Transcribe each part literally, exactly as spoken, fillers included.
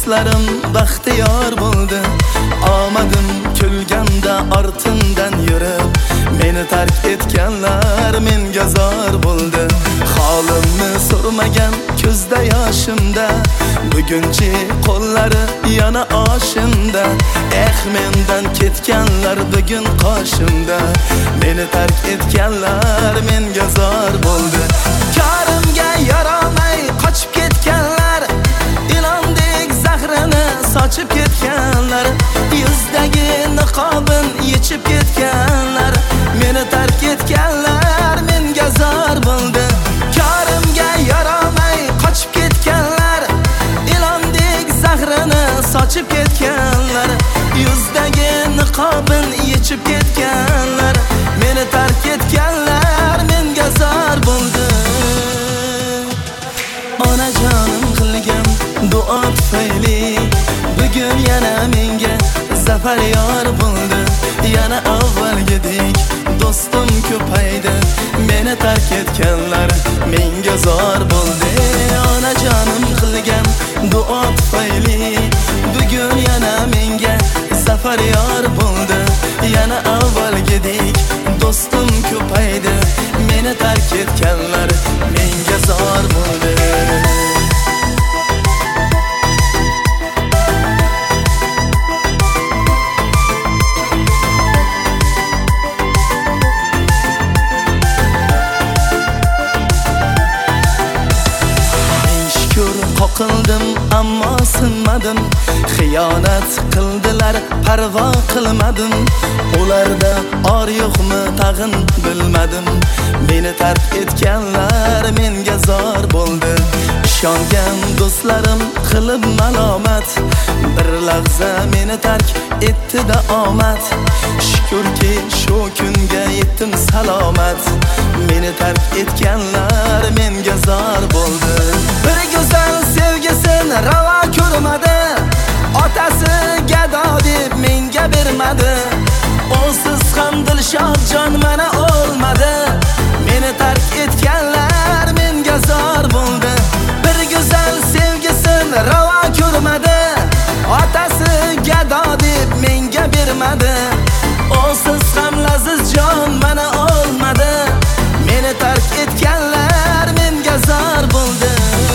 do'stlarim baxtiyor bo'ldi. Omadim kulganda ortimdan yurib, meni tark etganlar menga zor bo'ldi. Holimni so'rmagan ko'zda yoshimda, bugunchi qo'llari yana oshimda. Eh, mendan ketganlar bugun qoshimda, meni tark etganlar menga zor bo'ldi. Karimga yaramay qochib ketganlar, ilondek zahrini sochib ketganlar, yuzdagi niqobin yechib ketganlar, meni tark etganlar menga zor bo'ldi. Karimga yaramay qochib ketganlar, ilondek zahrini sochib ketganlar, yuzdagi niqobin yechib ketganlar, meni tark etganlar menga zor bo'ldi. Onajonim qilgan duo tufayli bugun yana menga zafar yor bo'ldi. Yana avvalgidek do'stim ko'paydi, meni tark etganlar menga zor bo'ldi. Onajonim qilgan duo tufayli bugun yana menga zafar yor bo'ldi. Yana avvalgidek do'stim ko'paydi, meni tark etganlar menga zor bo'ldi. Qoqildim ammo sinmadim, xiyonat qildilar parvo qilmadim. Ularda or yo'qmi tag'in bilmadim, meni tark etganlar menga zor bo'ldi. Ishongan do'stlarim qilib malomat, bir lahza meni tark etdi-da omad. Shukrki shu kunga yetdim salomat, meni tark etganlar menga zor bo'ldi. Bir go'zal sevgisin ravo ko'rmadi, otasi gado deb menga bermadi. O'siz ham Dilshod jon mana olmadi, meni tark etganlar menga zor bo'ldi. Bir go'zal sevgisin ravo ko'rmadi, otasi gado deb menga bermadi. O'siz ham laziz jon mana olmadi, meni tark etganlar menga zor bo'ldi.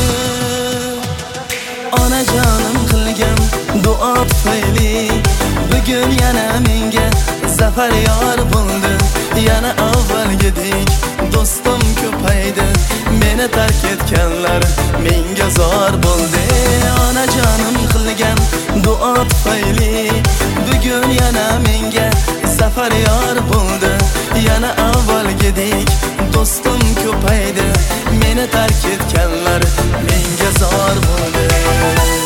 Onajonim qilgan duo tufayli bugun yana menga zafar yor bo'ldi. Yana avvalgidek do'stim ko'paydi, meni tark etganlar menga zor bo'ldi. Onajonim qilgan duo tufayli bugun yana menga zafar yor bo'ldi. Yana avvalgidek do'stim ko'paydi, meni tark etganlar menga zor bo'ldi.